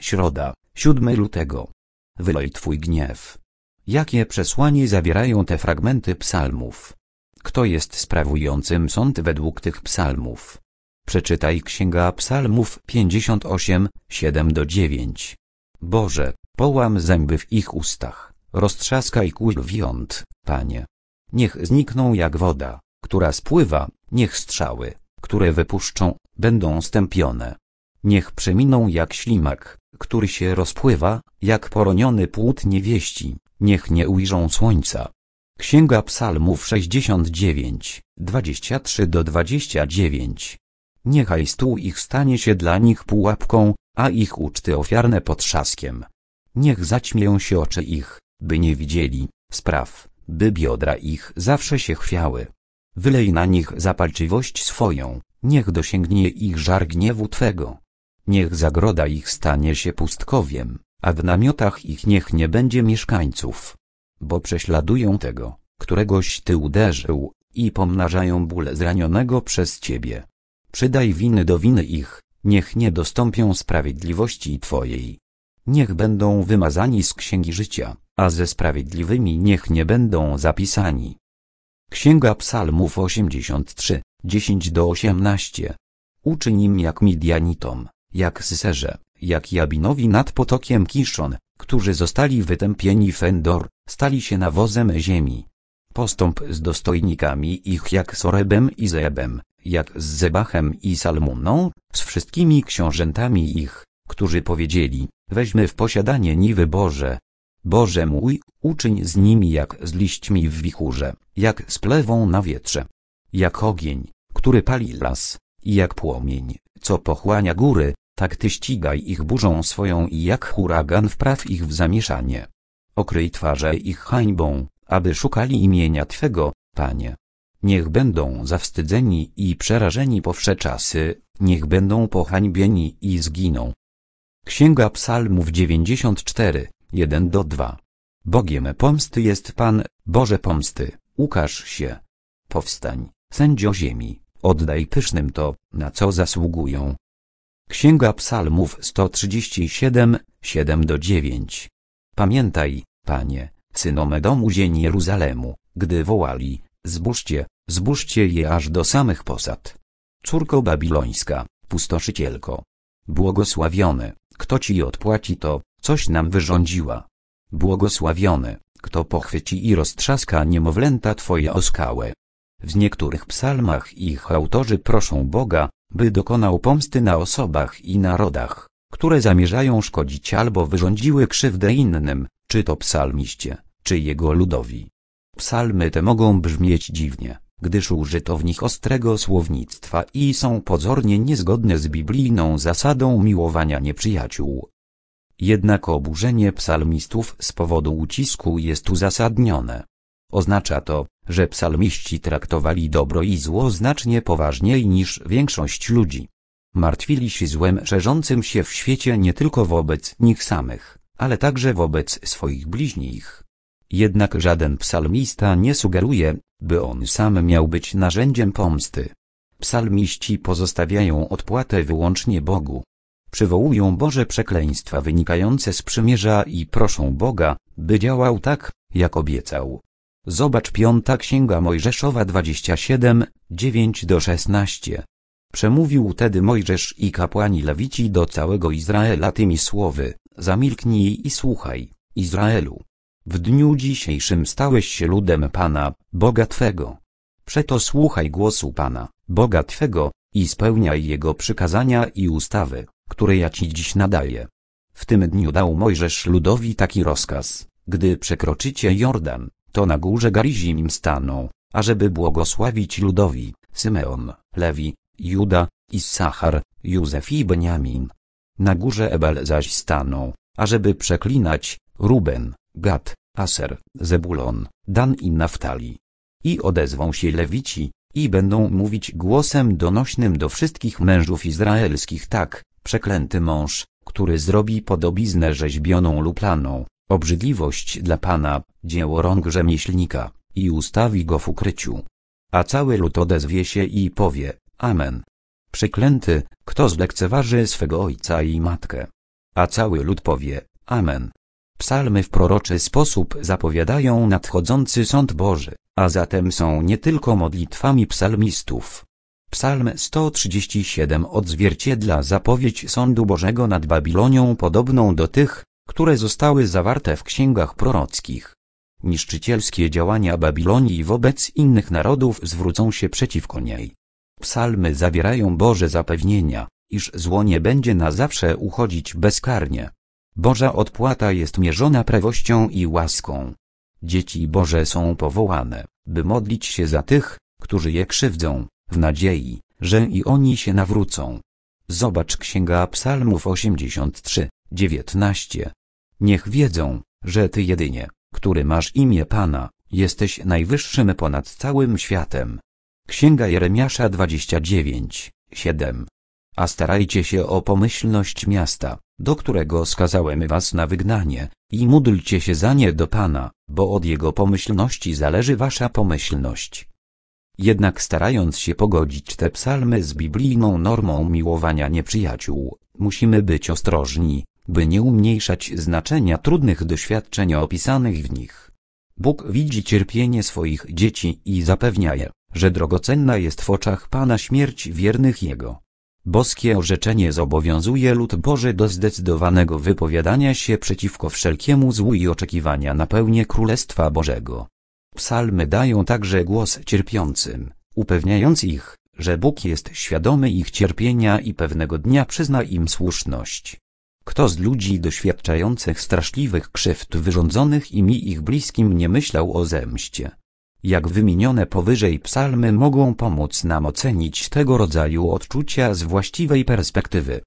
Środa, 7 lutego. Wylej Twój gniew. Jakie przesłanie zawierają te fragmenty psalmów? Kto jest sprawującym sąd według tych psalmów? Przeczytaj Księga Psalmów 58, 7-9. Boże, połam zęby w ich ustach, roztrzaskaj kły wiąt, Panie. Niech znikną jak woda, która spływa, niech strzały, które wypuszczą, będą stępione. Niech przeminą jak ślimak, który się rozpływa, jak poroniony płód niewieści, niech nie ujrzą słońca. Księga Psalmów 69, 23-29. Niechaj stół ich stanie się dla nich pułapką, a ich uczty ofiarne potrzaskiem. Niech zaćmieją się oczy ich, by nie widzieli, spraw, by biodra ich zawsze się chwiały. Wylej na nich zapalczywość swoją, niech dosięgnie ich żar gniewu Twego. Niech zagroda ich stanie się pustkowiem, a w namiotach ich niech nie będzie mieszkańców. Bo prześladują tego, któregoś Ty uderzył, i pomnażają ból zranionego przez Ciebie. Przydaj winy do winy ich, niech nie dostąpią sprawiedliwości Twojej. Niech będą wymazani z księgi życia, a ze sprawiedliwymi niech nie będą zapisani. Księga Psalmów 83, 10-18. Uczyń im jak Midianitom, jak Syserze, jak Jabinowi nad potokiem Kiszon, którzy zostali wytępieni w Endor, stali się nawozem ziemi. Postąp z dostojnikami ich jak Sorebem i Zebem, jak z Zebachem i Salmuną, z wszystkimi książętami ich, którzy powiedzieli, weźmy w posiadanie niwy Boże. Boże mój, uczyń z nimi jak z liśćmi w wichurze, jak z plewą na wietrze. Jak ogień, który pali las, i jak płomień, co pochłania góry, tak Ty ścigaj ich burzą swoją i jak huragan wpraw ich w zamieszanie. Okryj twarze ich hańbą, aby szukali imienia Twego, Panie. Niech będą zawstydzeni i przerażeni po wsze czasy, niech będą pohańbieni i zginą. Księga Psalmów 94, 1-2. Bogiem pomsty jest Pan, Boże pomsty, ukaż się. Powstań, sędzio ziemi, oddaj pysznym to, na co zasługują. Księga Psalmów 137, 7-9. Pamiętaj, Panie, synom domu ziemi Jeruzalemu, gdy wołali, zburzcie je aż do samych posad. Córko babilońska, pustoszycielko. Błogosławiony, kto Ci odpłaci to, coś nam wyrządziła. Błogosławiony, kto pochwyci i roztrzaska niemowlęta Twoje o skałę. W niektórych psalmach ich autorzy proszą Boga, by dokonał pomsty na osobach i narodach, które zamierzają szkodzić albo wyrządziły krzywdę innym, czy to psalmiście, czy jego ludowi. Psalmy te mogą brzmieć dziwnie, gdyż użyto w nich ostrego słownictwa i są pozornie niezgodne z biblijną zasadą miłowania nieprzyjaciół. Jednak oburzenie psalmistów z powodu ucisku jest uzasadnione. Oznacza to, że psalmiści traktowali dobro i zło znacznie poważniej niż większość ludzi. Martwili się złem szerzącym się w świecie nie tylko wobec nich samych, ale także wobec swoich bliźnich. Jednak żaden psalmista nie sugeruje, by on sam miał być narzędziem pomsty. Psalmiści pozostawiają odpłatę wyłącznie Bogu. Przywołują Boże przekleństwa wynikające z przymierza i proszą Boga, by działał tak, jak obiecał. Zobacz 5 Księga Mojżeszowa 27, 9-16. Przemówił wtedy Mojżesz i kapłani lewici do całego Izraela tymi słowy: zamilknij i słuchaj, Izraelu. W dniu dzisiejszym stałeś się ludem Pana, Boga Twego. Przeto słuchaj głosu Pana, Boga Twego, i spełniaj Jego przykazania i ustawy, które ja Ci dziś nadaję. W tym dniu dał Mojżesz ludowi taki rozkaz: gdy przekroczycie Jordan, to na górze Garizim staną, ażeby błogosławić ludowi, Symeon, Lewi, Juda, Issachar, Józef i Beniamin. Na górze Ebal zaś staną, ażeby przeklinać Ruben, Gad, Aser, Zebulon, Dan i Naftali. I odezwą się Lewici, i będą mówić głosem donośnym do wszystkich mężów izraelskich tak: przeklęty mąż, który zrobi podobiznę rzeźbioną lub laną, obrzydliwość dla Pana, dzieło rąk rzemieślnika, i ustawi go w ukryciu. A cały lud odezwie się i powie: Amen. Przeklęty, kto zlekceważy swego ojca i matkę. A cały lud powie: Amen. Psalmy w proroczy sposób zapowiadają nadchodzący sąd Boży, a zatem są nie tylko modlitwami psalmistów. Psalm 137 odzwierciedla zapowiedź sądu Bożego nad Babilonią podobną do tych, które zostały zawarte w księgach prorockich. Niszczycielskie działania Babilonii wobec innych narodów zwrócą się przeciwko niej. Psalmy zawierają Boże zapewnienia, iż zło nie będzie na zawsze uchodzić bezkarnie. Boża odpłata jest mierzona prawością i łaską. Dzieci Boże są powołane, by modlić się za tych, którzy je krzywdzą, w nadziei, że i oni się nawrócą. Zobacz Księga Psalmów 83, 19. Niech wiedzą, że Ty jedynie, który masz imię Pana, jesteś najwyższym ponad całym światem. Księga Jeremiasza 29, 7. A starajcie się o pomyślność miasta, do którego skazałem was na wygnanie, i módlcie się za nie do Pana, bo od Jego pomyślności zależy wasza pomyślność. Jednak starając się pogodzić te psalmy z biblijną normą miłowania nieprzyjaciół, musimy być ostrożni, by nie umniejszać znaczenia trudnych doświadczeń opisanych w nich. Bóg widzi cierpienie swoich dzieci i zapewnia je, że drogocenna jest w oczach Pana śmierć wiernych Jego. Boskie orzeczenie zobowiązuje lud Boży do zdecydowanego wypowiadania się przeciwko wszelkiemu złu i oczekiwania na pełnię Królestwa Bożego. Psalmy dają także głos cierpiącym, upewniając ich, że Bóg jest świadomy ich cierpienia i pewnego dnia przyzna im słuszność. Kto z ludzi doświadczających straszliwych krzywd wyrządzonych im i ich bliskim nie myślał o zemście? Jak wymienione powyżej psalmy mogą pomóc nam ocenić tego rodzaju odczucia z właściwej perspektywy?